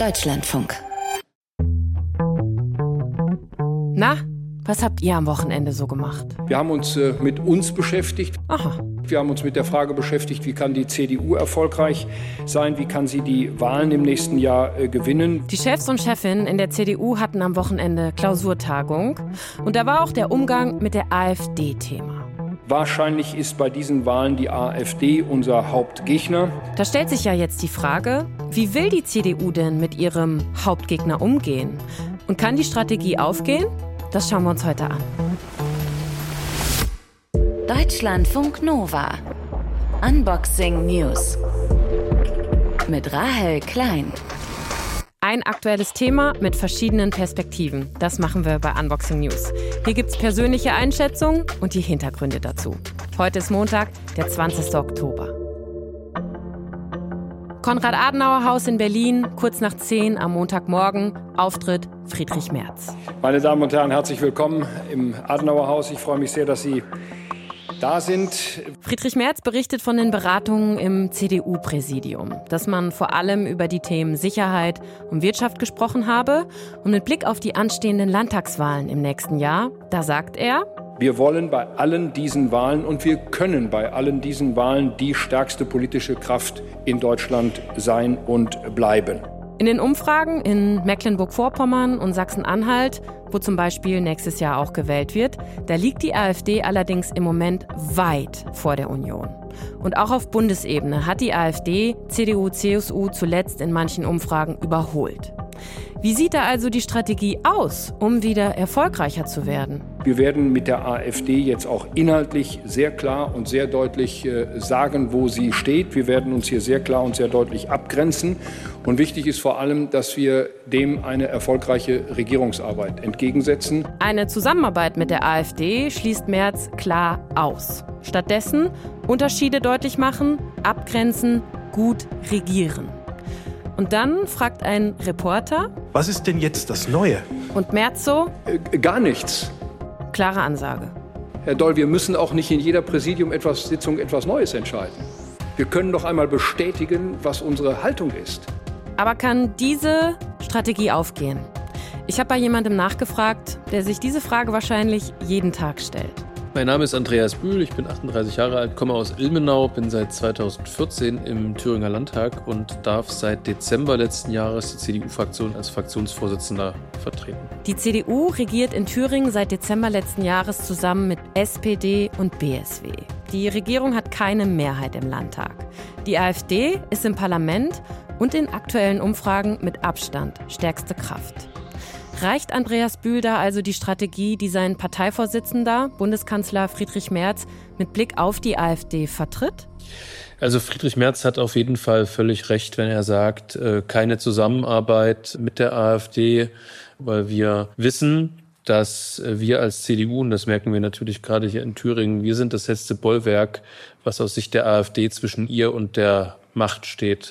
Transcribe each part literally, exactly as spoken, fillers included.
Deutschlandfunk. Na, was habt ihr am Wochenende so gemacht? Wir haben uns äh, mit uns beschäftigt. Aha. Wir haben uns mit der Frage beschäftigt, wie kann die C D U erfolgreich sein, wie kann sie die Wahlen im nächsten Jahr äh, gewinnen. Die Chefs und Chefinnen in der C D U hatten am Wochenende Klausurtagung. Und da war auch der Umgang mit der AfD Thema. Wahrscheinlich ist bei diesen Wahlen die AfD unser Hauptgegner. Da stellt sich ja jetzt die Frage, wie will die C D U denn mit ihrem Hauptgegner umgehen? Und kann die Strategie aufgehen? Das schauen wir uns heute an. Deutschlandfunk Nova. Unboxing News. Mit Rahel Klein. Ein aktuelles Thema mit verschiedenen Perspektiven. Das machen wir bei Unboxing News. Hier gibt's persönliche Einschätzungen und die Hintergründe dazu. Heute ist Montag, der zwanzigster Oktober. Konrad-Adenauer-Haus in Berlin, kurz nach zehn am Montagmorgen, Auftritt Friedrich Merz. Meine Damen und Herren, herzlich willkommen im Adenauer-Haus. Ich freue mich sehr, dass Sie da sind. Friedrich Merz berichtet von den Beratungen im C D U-Präsidium, dass man vor allem über die Themen Sicherheit und Wirtschaft gesprochen habe. Und mit Blick auf die anstehenden Landtagswahlen im nächsten Jahr, da sagt er: Wir wollen bei allen diesen Wahlen und wir können bei allen diesen Wahlen die stärkste politische Kraft in Deutschland sein und bleiben. In den Umfragen in Mecklenburg-Vorpommern und Sachsen-Anhalt, wo zum Beispiel nächstes Jahr auch gewählt wird, da liegt die AfD allerdings im Moment weit vor der Union. Und auch auf Bundesebene hat die AfD C D U, C S U zuletzt in manchen Umfragen überholt. Wie sieht da also die Strategie aus, um wieder erfolgreicher zu werden? Wir werden mit der AfD jetzt auch inhaltlich sehr klar und sehr deutlich äh, sagen, wo sie steht. Wir werden uns hier sehr klar und sehr deutlich abgrenzen. Und wichtig ist vor allem, dass wir dem eine erfolgreiche Regierungsarbeit entgegensetzen. Eine Zusammenarbeit mit der AfD schließt Merz klar aus. Stattdessen Unterschiede deutlich machen, abgrenzen, gut regieren. Und dann fragt ein Reporter: Was ist denn jetzt das Neue? Und Merz so: Äh, gar nichts. Klare Ansage. Herr Doll, wir müssen auch nicht in jeder Präsidium etwas, Sitzung etwas Neues entscheiden. Wir können doch einmal bestätigen, was unsere Haltung ist. Aber kann diese Strategie aufgehen? Ich habe bei jemandem nachgefragt, der sich diese Frage wahrscheinlich jeden Tag stellt. Mein Name ist Andreas Bühl, ich bin achtunddreißig Jahre alt, komme aus Ilmenau, bin seit zweitausendvierzehn im Thüringer Landtag und darf seit Dezember letzten Jahres die C D U-Fraktion als Fraktionsvorsitzender vertreten. Die C D U regiert in Thüringen seit Dezember letzten Jahres zusammen mit S P D und B S W. Die Regierung hat keine Mehrheit im Landtag. Die AfD ist im Parlament und in aktuellen Umfragen mit Abstand stärkste Kraft. Reicht Andreas Bühl da also die Strategie, die sein Parteivorsitzender, Bundeskanzler Friedrich Merz, mit Blick auf die AfD vertritt? Also Friedrich Merz hat auf jeden Fall völlig recht, wenn er sagt, keine Zusammenarbeit mit der AfD, weil wir wissen, dass wir als C D U, und das merken wir natürlich gerade hier in Thüringen, wir sind das letzte Bollwerk, was aus Sicht der AfD zwischen ihr und der Macht steht.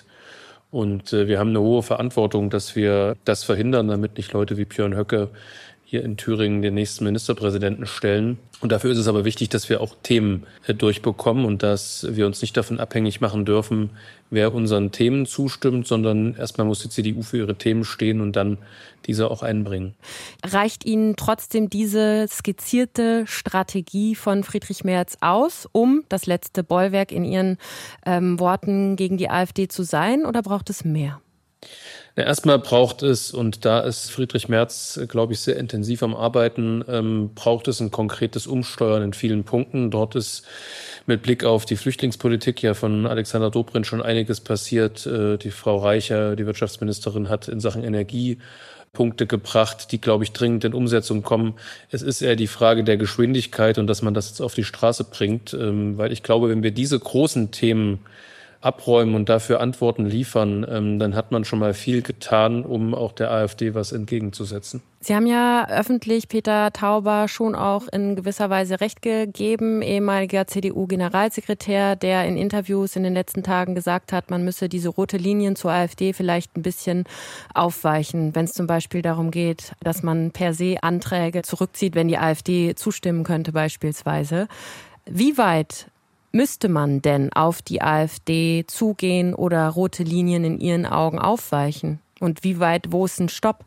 Und äh, wir haben eine hohe Verantwortung, dass wir das verhindern, damit nicht Leute wie Björn Höcke hier in Thüringen den nächsten Ministerpräsidenten stellen. Und dafür ist es aber wichtig, dass wir auch Themen äh, durchbekommen und dass wir uns nicht davon abhängig machen dürfen, wer unseren Themen zustimmt, sondern erstmal muss die C D U für ihre Themen stehen und dann diese auch einbringen. Reicht Ihnen trotzdem diese skizzierte Strategie von Friedrich Merz aus, um das letzte Bollwerk in Ihren ähm, Worten gegen die AfD zu sein, oder braucht es mehr? Na, erstmal braucht es, und da ist Friedrich Merz, glaube ich, sehr intensiv am Arbeiten, ähm, braucht es ein konkretes Umsteuern in vielen Punkten. Dort ist mit Blick auf die Flüchtlingspolitik ja von Alexander Dobrindt schon einiges passiert. Äh, die Frau Reicher, die Wirtschaftsministerin, hat in Sachen Energie Punkte gebracht, die, glaube ich, dringend in Umsetzung kommen. Es ist eher die Frage der Geschwindigkeit und dass man das jetzt auf die Straße bringt, ähm, weil ich glaube, wenn wir diese großen Themen abräumen und dafür Antworten liefern, ähm, dann hat man schon mal viel getan, um auch der AfD was entgegenzusetzen. Sie haben ja öffentlich Peter Tauber schon auch in gewisser Weise recht gegeben, ehemaliger C D U-Generalsekretär, der in Interviews in den letzten Tagen gesagt hat, man müsse diese rote Linien zur AfD vielleicht ein bisschen aufweichen, wenn es zum Beispiel darum geht, dass man per se Anträge zurückzieht, wenn die AfD zustimmen könnte beispielsweise. Wie weit müsste man denn auf die AfD zugehen oder rote Linien in Ihren Augen aufweichen? Und wie weit, wo ist ein Stopp?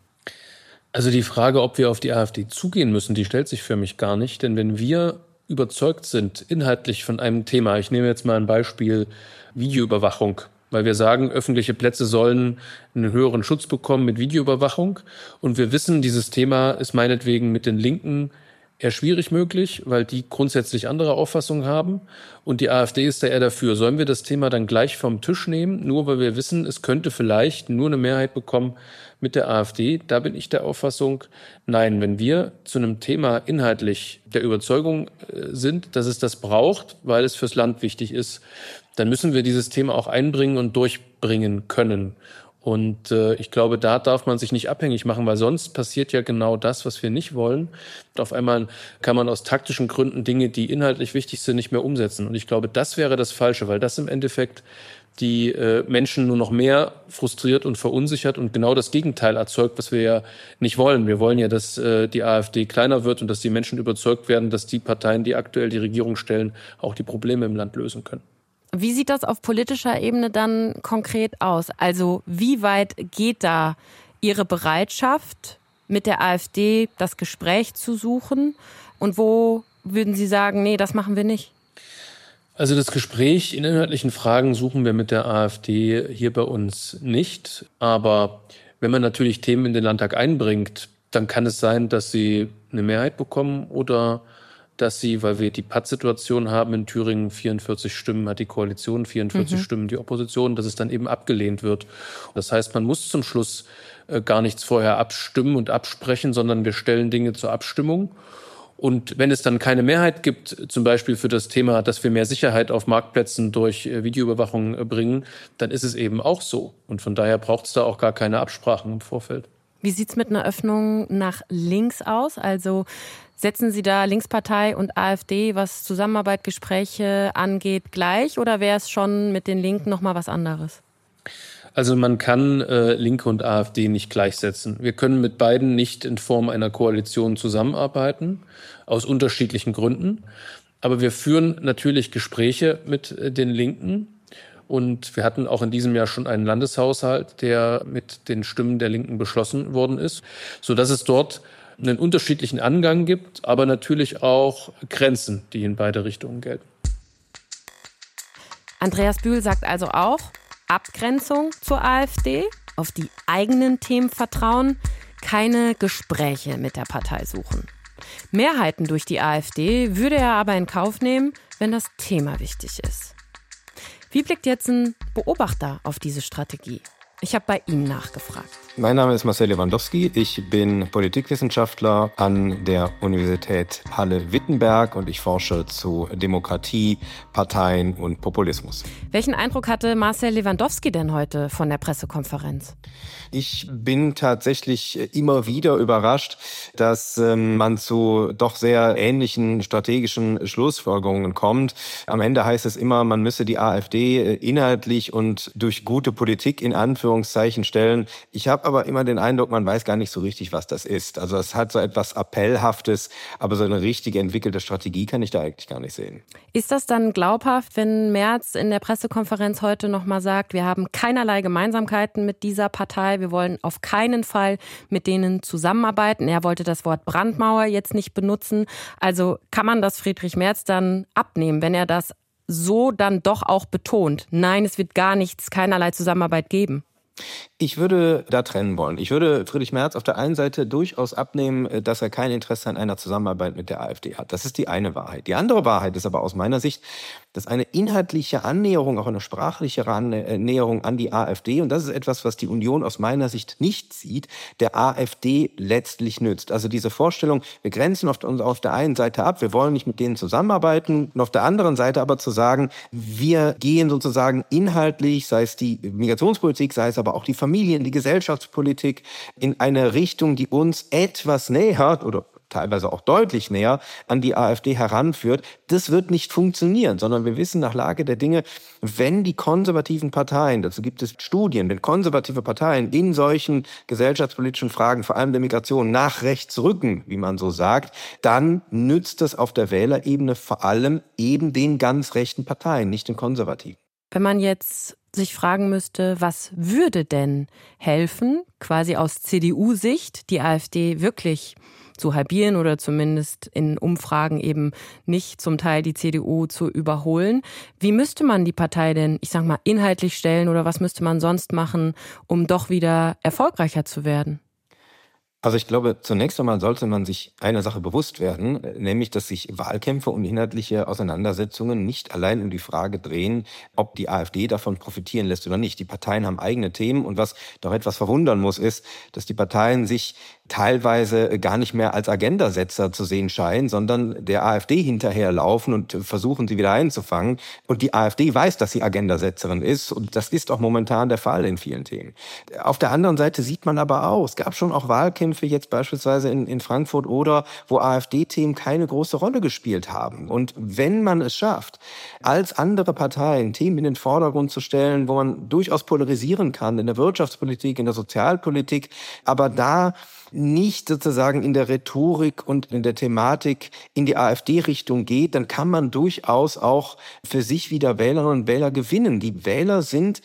Also die Frage, ob wir auf die AfD zugehen müssen, die stellt sich für mich gar nicht. Denn wenn wir überzeugt sind, inhaltlich von einem Thema, ich nehme jetzt mal ein Beispiel Videoüberwachung, weil wir sagen, öffentliche Plätze sollen einen höheren Schutz bekommen mit Videoüberwachung. Und wir wissen, dieses Thema ist meinetwegen mit den Linken eher schwierig möglich, weil die grundsätzlich andere Auffassungen haben. Und die AfD ist da eher dafür. Sollen wir das Thema dann gleich vom Tisch nehmen, nur weil wir wissen, es könnte vielleicht nur eine Mehrheit bekommen mit der AfD? Da bin ich der Auffassung, nein, wenn wir zu einem Thema inhaltlich der Überzeugung sind, dass es das braucht, weil es fürs Land wichtig ist, dann müssen wir dieses Thema auch einbringen und durchbringen können. Und äh, ich glaube, da darf man sich nicht abhängig machen, weil sonst passiert ja genau das, was wir nicht wollen. Und auf einmal kann man aus taktischen Gründen Dinge, die inhaltlich wichtig sind, nicht mehr umsetzen. Und ich glaube, das wäre das Falsche, weil das im Endeffekt die äh, Menschen nur noch mehr frustriert und verunsichert und genau das Gegenteil erzeugt, was wir ja nicht wollen. Wir wollen ja, dass äh, die AfD kleiner wird und dass die Menschen überzeugt werden, dass die Parteien, die aktuell die Regierung stellen, auch die Probleme im Land lösen können. Wie sieht das auf politischer Ebene dann konkret aus? Also wie weit geht da Ihre Bereitschaft, mit der AfD das Gespräch zu suchen? Und wo würden Sie sagen, nee, das machen wir nicht? Also das Gespräch in inhaltlichen Fragen suchen wir mit der AfD hier bei uns nicht. Aber wenn man natürlich Themen in den Landtag einbringt, dann kann es sein, dass sie eine Mehrheit bekommen oder dass sie, weil wir die Pattsituation haben in Thüringen, vierundvierzig Stimmen hat die Koalition, vierundvierzig mhm. Stimmen die Opposition, dass es dann eben abgelehnt wird. Das heißt, man muss zum Schluss äh, gar nichts vorher abstimmen und absprechen, sondern wir stellen Dinge zur Abstimmung. Und wenn es dann keine Mehrheit gibt, zum Beispiel für das Thema, dass wir mehr Sicherheit auf Marktplätzen durch äh, Videoüberwachung äh, bringen, dann ist es eben auch so. Und von daher braucht es da auch gar keine Absprachen im Vorfeld. Wie sieht's mit einer Öffnung nach links aus? Also setzen Sie da Linkspartei und AfD, was Zusammenarbeit, Gespräche angeht, gleich? Oder wäre es schon mit den Linken nochmal was anderes? Also man kann äh, Linke und AfD nicht gleichsetzen. Wir können mit beiden nicht in Form einer Koalition zusammenarbeiten, aus unterschiedlichen Gründen. Aber wir führen natürlich Gespräche mit äh, den Linken. Und wir hatten auch in diesem Jahr schon einen Landeshaushalt, der mit den Stimmen der Linken beschlossen worden ist, sodass es dort einen unterschiedlichen Angang gibt, aber natürlich auch Grenzen, die in beide Richtungen gelten. Andreas Bühl sagt also auch, Abgrenzung zur AfD, auf die eigenen Themen vertrauen, keine Gespräche mit der Partei suchen. Mehrheiten durch die AfD würde er aber in Kauf nehmen, wenn das Thema wichtig ist. Wie blickt jetzt ein Beobachter auf diese Strategie? Ich habe bei ihm nachgefragt. Mein Name ist Marcel Lewandowski. Ich bin Politikwissenschaftler an der Universität Halle-Wittenberg und ich forsche zu Demokratie, Parteien und Populismus. Welchen Eindruck hatte Marcel Lewandowski denn heute von der Pressekonferenz? Ich bin tatsächlich immer wieder überrascht, dass ähm, man zu doch sehr ähnlichen strategischen Schlussfolgerungen kommt. Am Ende heißt es immer, man müsse die AfD inhaltlich und durch gute Politik in Anführungszeichen stellen. Ich habe aber immer den Eindruck, man weiß gar nicht so richtig, was das ist. Also es hat so etwas Appellhaftes, aber so eine richtige entwickelte Strategie kann ich da eigentlich gar nicht sehen. Ist das dann glaubhaft, wenn Merz in der Pressekonferenz heute nochmal sagt, wir haben keinerlei Gemeinsamkeiten mit dieser Partei, wir wollen auf keinen Fall mit denen zusammenarbeiten. Er wollte das Wort Brandmauer jetzt nicht benutzen. Also kann man das Friedrich Merz dann abnehmen, wenn er das so dann doch auch betont? Nein, es wird gar nichts, keinerlei Zusammenarbeit geben. Ich würde da trennen wollen. Ich würde Friedrich Merz auf der einen Seite durchaus abnehmen, dass er kein Interesse an einer Zusammenarbeit mit der AfD hat. Das ist die eine Wahrheit. Die andere Wahrheit ist aber aus meiner Sicht, dass eine inhaltliche Annäherung, auch eine sprachliche Annäherung an die AfD, und das ist etwas, was die Union aus meiner Sicht nicht sieht, der AfD letztlich nützt. Also diese Vorstellung, wir grenzen auf, uns auf der einen Seite ab, wir wollen nicht mit denen zusammenarbeiten, und auf der anderen Seite aber zu sagen, wir gehen sozusagen inhaltlich, sei es die Migrationspolitik, sei es aber auch die Familien, die Gesellschaftspolitik, in eine Richtung, die uns etwas näher oder teilweise auch deutlich näher an die AfD heranführt, das wird nicht funktionieren, sondern wir wissen nach Lage der Dinge, wenn die konservativen Parteien, dazu gibt es Studien, wenn konservative Parteien in solchen gesellschaftspolitischen Fragen, vor allem der Migration, nach rechts rücken, wie man so sagt, dann nützt das auf der Wählerebene vor allem eben den ganz rechten Parteien, nicht den konservativen. Wenn man jetzt sich fragen müsste, was würde denn helfen, quasi aus C D U-Sicht die AfD wirklich zu halbieren oder zumindest in Umfragen eben nicht zum Teil die C D U zu überholen. Wie müsste man die Partei denn, ich sag mal, inhaltlich stellen oder was müsste man sonst machen, um doch wieder erfolgreicher zu werden? Also ich glaube, zunächst einmal sollte man sich einer Sache bewusst werden, nämlich, dass sich Wahlkämpfe und inhaltliche Auseinandersetzungen nicht allein um die Frage drehen, ob die AfD davon profitieren lässt oder nicht. Die Parteien haben eigene Themen und was doch etwas verwundern muss, ist, dass die Parteien sich teilweise gar nicht mehr als Agendasetzer zu sehen scheinen, sondern der AfD hinterherlaufen und versuchen, sie wieder einzufangen. Und die AfD weiß, dass sie Agendasetzerin ist und das ist auch momentan der Fall in vielen Themen. Auf der anderen Seite sieht man aber auch, es gab schon auch Wahlkämpfe jetzt beispielsweise in, in Frankfurt oder wo AfD-Themen keine große Rolle gespielt haben. Und wenn man es schafft, als andere Parteien Themen in den Vordergrund zu stellen, wo man durchaus polarisieren kann, in der Wirtschaftspolitik, in der Sozialpolitik, aber da nicht sozusagen in der Rhetorik und in der Thematik in die AfD-Richtung geht, dann kann man durchaus auch für sich wieder Wählerinnen und Wähler gewinnen. Die Wähler sind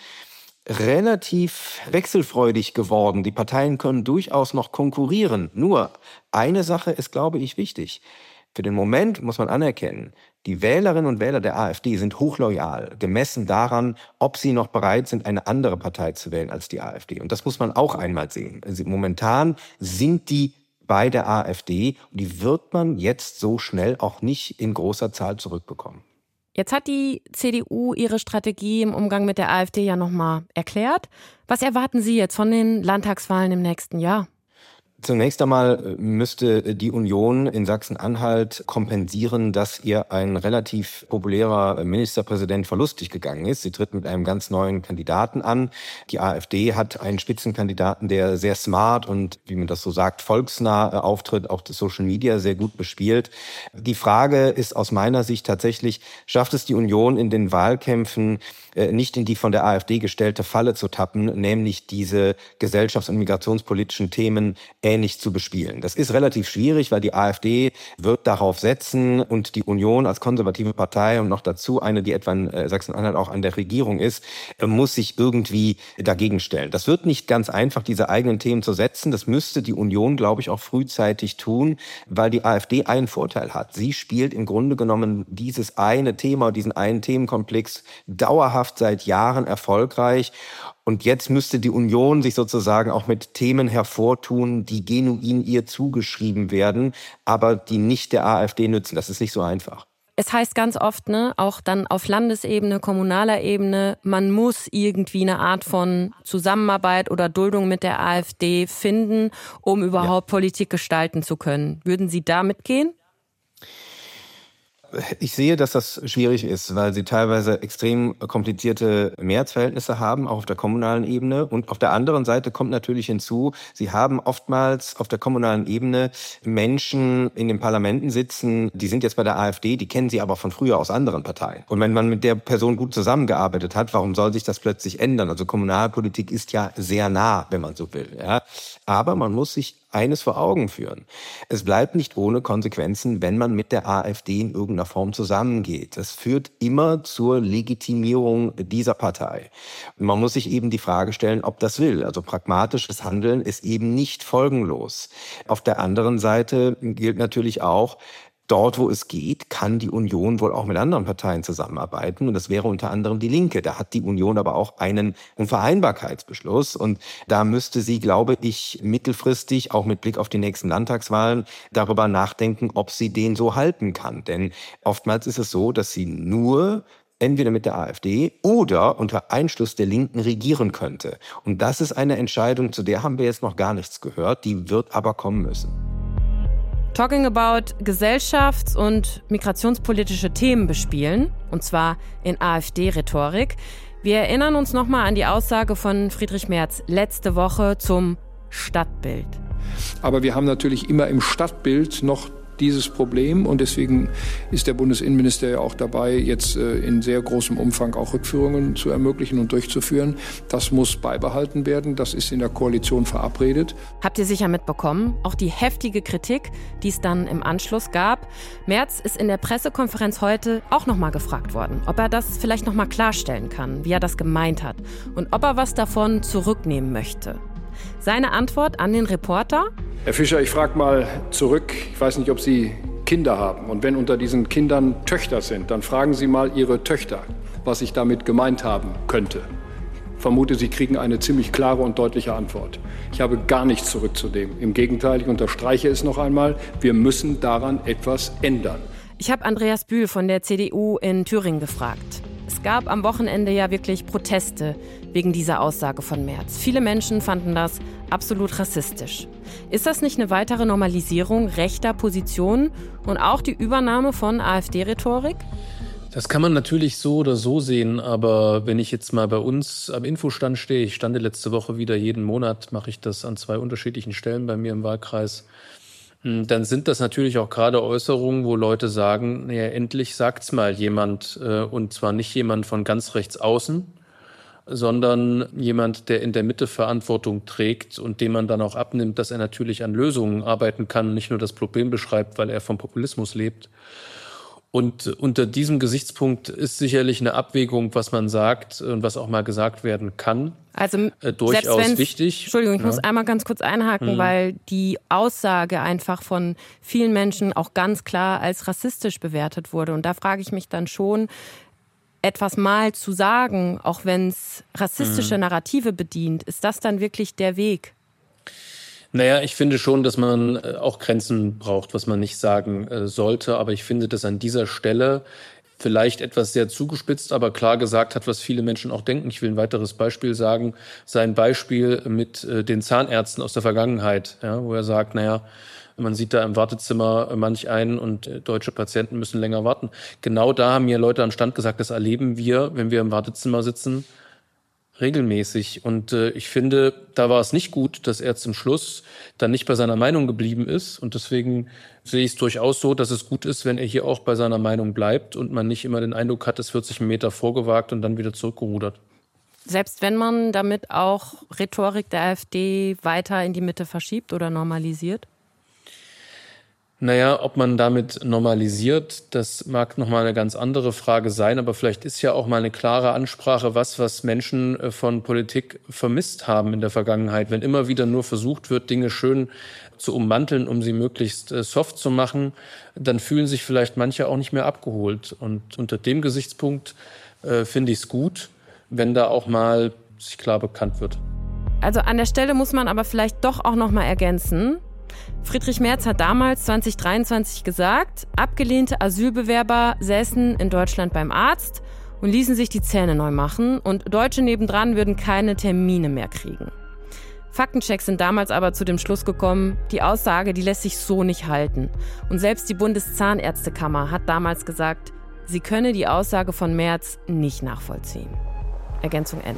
relativ wechselfreudig geworden. Die Parteien können durchaus noch konkurrieren. Nur eine Sache ist, glaube ich, wichtig. Für den Moment muss man anerkennen, die Wählerinnen und Wähler der AfD sind hochloyal, gemessen daran, ob sie noch bereit sind, eine andere Partei zu wählen als die AfD. Und das muss man auch einmal sehen. Also momentan sind die bei der AfD und die wird man jetzt so schnell auch nicht in großer Zahl zurückbekommen. Jetzt hat die C D U ihre Strategie im Umgang mit der AfD ja nochmal erklärt. Was erwarten Sie jetzt von den Landtagswahlen im nächsten Jahr? Zunächst einmal müsste die Union in Sachsen-Anhalt kompensieren, dass ihr ein relativ populärer Ministerpräsident verlustig gegangen ist. Sie tritt mit einem ganz neuen Kandidaten an. Die AfD hat einen Spitzenkandidaten, der sehr smart und, wie man das so sagt, volksnah auftritt, auch das Social Media sehr gut bespielt. Die Frage ist aus meiner Sicht tatsächlich, schafft es die Union in den Wahlkämpfen nicht in die von der AfD gestellte Falle zu tappen, nämlich diese gesellschafts- und migrationspolitischen Themen ähnlich zu bespielen. Das ist relativ schwierig, weil die AfD wird darauf setzen und die Union als konservative Partei und noch dazu eine, die etwa in Sachsen-Anhalt auch an der Regierung ist, muss sich irgendwie dagegen stellen. Das wird nicht ganz einfach, diese eigenen Themen zu setzen. Das müsste die Union, glaube ich, auch frühzeitig tun, weil die AfD einen Vorteil hat. Sie spielt im Grunde genommen dieses eine Thema, diesen einen Themenkomplex dauerhaft seit Jahren erfolgreich. Und jetzt müsste die Union sich sozusagen auch mit Themen hervortun, die genuin ihr zugeschrieben werden, aber die nicht der AfD nützen. Das ist nicht so einfach. Es heißt ganz oft, ne, auch dann auf Landesebene, kommunaler Ebene, man muss irgendwie eine Art von Zusammenarbeit oder Duldung mit der AfD finden, um überhaupt ja. Politik gestalten zu können. Würden Sie da mitgehen? Ich sehe, dass das schwierig ist, weil sie teilweise extrem komplizierte Mehrheitsverhältnisse haben, auch auf der kommunalen Ebene. Und auf der anderen Seite kommt natürlich hinzu, sie haben oftmals auf der kommunalen Ebene Menschen in den Parlamenten sitzen, die sind jetzt bei der AfD, die kennen sie aber von früher aus anderen Parteien. Und wenn man mit der Person gut zusammengearbeitet hat, warum soll sich das plötzlich ändern? Also Kommunalpolitik ist ja sehr nah, wenn man so will. Ja. Aber man muss sich eines vor Augen führen. Es bleibt nicht ohne Konsequenzen, wenn man mit der AfD in irgendeiner Form zusammengeht. Das führt immer zur Legitimierung dieser Partei. Und man muss sich eben die Frage stellen, ob das will. Also pragmatisches Handeln ist eben nicht folgenlos. Auf der anderen Seite gilt natürlich auch, dort, wo es geht, kann die Union wohl auch mit anderen Parteien zusammenarbeiten. Und das wäre unter anderem die Linke. Da hat die Union aber auch einen Unvereinbarkeitsbeschluss. Und da müsste sie, glaube ich, mittelfristig, auch mit Blick auf die nächsten Landtagswahlen, darüber nachdenken, ob sie den so halten kann. Denn oftmals ist es so, dass sie nur entweder mit der AfD oder unter Einschluss der Linken regieren könnte. Und das ist eine Entscheidung, zu der haben wir jetzt noch gar nichts gehört. Die wird aber kommen müssen. Talking about gesellschafts- und migrationspolitische Themen bespielen, und zwar in AfD-Rhetorik. Wir erinnern uns nochmal an die Aussage von Friedrich Merz letzte Woche zum Stadtbild. Aber wir haben natürlich immer im Stadtbild noch dieses Problem. Und deswegen ist der Bundesinnenminister ja auch dabei, jetzt in sehr großem Umfang auch Rückführungen zu ermöglichen und durchzuführen. Das muss beibehalten werden. Das ist in der Koalition verabredet. Habt ihr sicher mitbekommen, auch die heftige Kritik, die es dann im Anschluss gab. Merz ist in der Pressekonferenz heute auch noch mal gefragt worden, ob er das vielleicht noch mal klarstellen kann, wie er das gemeint hat und ob er was davon zurücknehmen möchte. Seine Antwort an den Reporter? Herr Fischer, ich frage mal zurück. Ich weiß nicht, ob Sie Kinder haben. Und wenn unter diesen Kindern Töchter sind, dann fragen Sie mal Ihre Töchter, was ich damit gemeint haben könnte. Ich vermute, Sie kriegen eine ziemlich klare und deutliche Antwort. Ich habe gar nichts zurückzunehmen. Im Gegenteil, ich unterstreiche es noch einmal, wir müssen daran etwas ändern. Ich habe Andreas Bühl von der C D U in Thüringen gefragt. Es gab am Wochenende ja wirklich Proteste wegen dieser Aussage von Merz. Viele Menschen fanden das absolut rassistisch. Ist das nicht eine weitere Normalisierung rechter Positionen und auch die Übernahme von AfD-Rhetorik? Das kann man natürlich so oder so sehen, aber wenn ich jetzt mal bei uns am Infostand stehe, ich stande letzte Woche wieder jeden Monat, mache ich das an zwei unterschiedlichen Stellen bei mir im Wahlkreis, dann sind das natürlich auch gerade Äußerungen, wo Leute sagen, naja, endlich sagt's mal jemand, und zwar nicht jemand von ganz rechts außen, sondern jemand, der in der Mitte Verantwortung trägt und dem man dann auch abnimmt, dass er natürlich an Lösungen arbeiten kann, nicht nur das Problem beschreibt, weil er vom Populismus lebt. Und unter diesem Gesichtspunkt ist sicherlich eine Abwägung, was man sagt und was auch mal gesagt werden kann, also äh, durchaus wichtig. Entschuldigung, ich ja. muss einmal ganz kurz einhaken, hm. weil die Aussage einfach von vielen Menschen auch ganz klar als rassistisch bewertet wurde. Und da frage ich mich dann schon, etwas mal zu sagen, auch wenn es rassistische hm. Narrative bedient, ist das dann wirklich der Weg? Naja, ich finde schon, dass man auch Grenzen braucht, was man nicht sagen äh, sollte. Aber ich finde, dass an dieser Stelle vielleicht etwas sehr zugespitzt, aber klar gesagt hat, was viele Menschen auch denken. Ich will ein weiteres Beispiel sagen. Sein Beispiel mit äh, den Zahnärzten aus der Vergangenheit, ja, wo er sagt, naja, man sieht da im Wartezimmer manch einen und äh, deutsche Patienten müssen länger warten. Genau da haben mir Leute an Stand gesagt, das erleben wir, wenn wir im Wartezimmer sitzen, regelmäßig. Und äh, ich finde, da war es nicht gut, dass er zum Schluss dann nicht bei seiner Meinung geblieben ist. Und deswegen sehe ich es durchaus so, dass es gut ist, wenn er hier auch bei seiner Meinung bleibt und man nicht immer den Eindruck hat, es wird sich einen Meter vorgewagt und dann wieder zurückgerudert. Selbst wenn man damit auch Rhetorik der AfD weiter in die Mitte verschiebt oder normalisiert? Naja, ob man damit normalisiert, das mag nochmal eine ganz andere Frage sein, aber vielleicht ist ja auch mal eine klare Ansprache was, was Menschen von Politik vermisst haben in der Vergangenheit. Wenn immer wieder nur versucht wird, Dinge schön zu ummanteln, um sie möglichst soft zu machen, dann fühlen sich vielleicht manche auch nicht mehr abgeholt. Und unter dem Gesichtspunkt äh, finde ich es gut, wenn da auch mal sich klar bekannt wird. Also an der Stelle muss man aber vielleicht doch auch noch mal ergänzen. Friedrich Merz hat damals zwanzig dreiundzwanzig gesagt, abgelehnte Asylbewerber säßen in Deutschland beim Arzt und ließen sich die Zähne neu machen und Deutsche nebendran würden keine Termine mehr kriegen. Faktenchecks sind damals aber zu dem Schluss gekommen, die Aussage, die lässt sich so nicht halten. Und selbst die Bundeszahnärztekammer hat damals gesagt, sie könne die Aussage von Merz nicht nachvollziehen. Ergänzung Ende.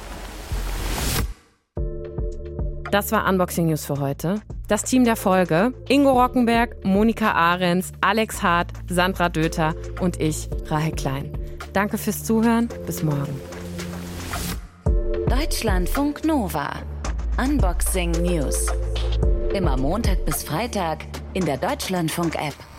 Das war Unboxing News für heute. Das Team der Folge: Ingo Rockenberg, Monika Ahrens, Alex Hart, Sandra Döther und ich, Rahel Klein. Danke fürs Zuhören. Bis morgen. Deutschlandfunk Nova. Unboxing News. Immer Montag bis Freitag in der Deutschlandfunk-App.